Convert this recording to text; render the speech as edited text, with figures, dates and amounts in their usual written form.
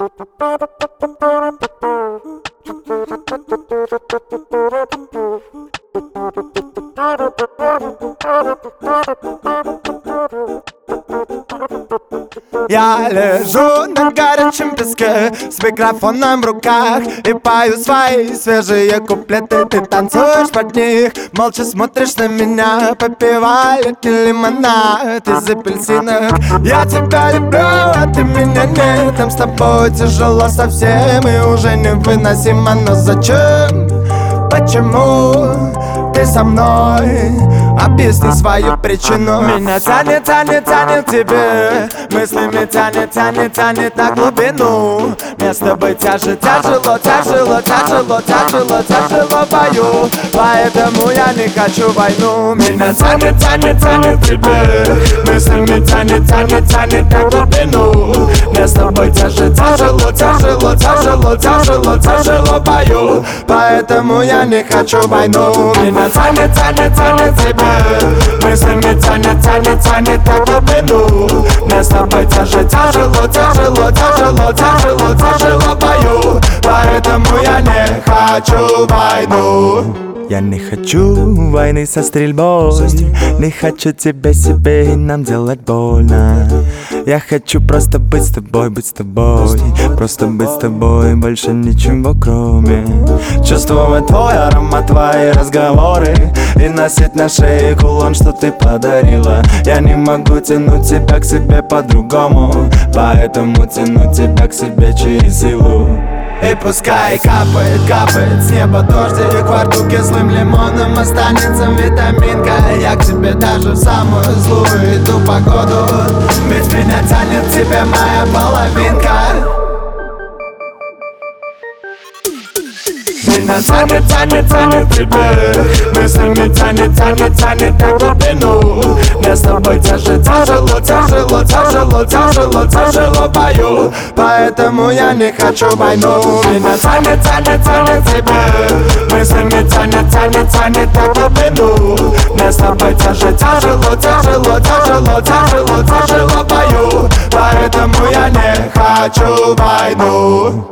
Я лежу на горячем песке с микрофоном в руках и пою свои свежие куплеты. Ты танцуешь под них, молча смотришь на меня, попивая летний лимонад из апельсинок. Я тебя люблю, а ты меня нет. Нам с тобой тяжело совсем и уже невыносимо. Но зачем? Почему ты со мной? Объясни свою причину. Меня тянет, тянет, тянет к тебе, мыслями тянет, тянет, тянет на глубину. Мне с тобой тяжело, тяжело, тяжело, тяжело, тяжело, тяжело пою, поэтому я не хочу войну. Меня тянет, тянет, тянет к тебе, мыслями тянет, тянет, тянет на глубину. Мне с тобой тяжело, тяжело, тяжело, тяжело, тяжело, тяжело пою, поэтому я не хочу войну. Меня тянет, тянет, тянет к тебе, мыслями тянет, тянет, тянет на глубину. Мне с тобой тяжело, тяжело, тяжело, тяжело, тяжело, тяжело пою, поэтому я не хочу войну. Я не хочу войны со стрельбой, не хочу тебя себе и нам делать больно. Я хочу просто быть с тобой, просто быть с тобой, больше ничего кроме. Чувствовать твой аромат, твои разговоры и носить на шее кулон, что ты подарила. Я не могу тянуть тебя к себе по-другому, поэтому тяну тебя к себе через силу. И пускай капает, капает с неба дождик, во рту кислым лимоном останется витаминка. Я к тебе даже в самую злую иду погоду, ведь меня тянет к тебе моя половинка. Меня тянет, тянет, тянет к тебе, мыслями тянет, тянет, тянет на глубину. Мне с тобой тяжело, тяжело, тяжело, тяжело, тяжело, тяжело пою, поэтому я не хочу войну. Меня тянет, тянет, тянет к тебе, мыслями тянет, тянет, тянет на глубину. Мне с тобой тяжело, тяжело, тяжело, тяжело, тяжело, тяжело пою, поэтому я не хочу войну.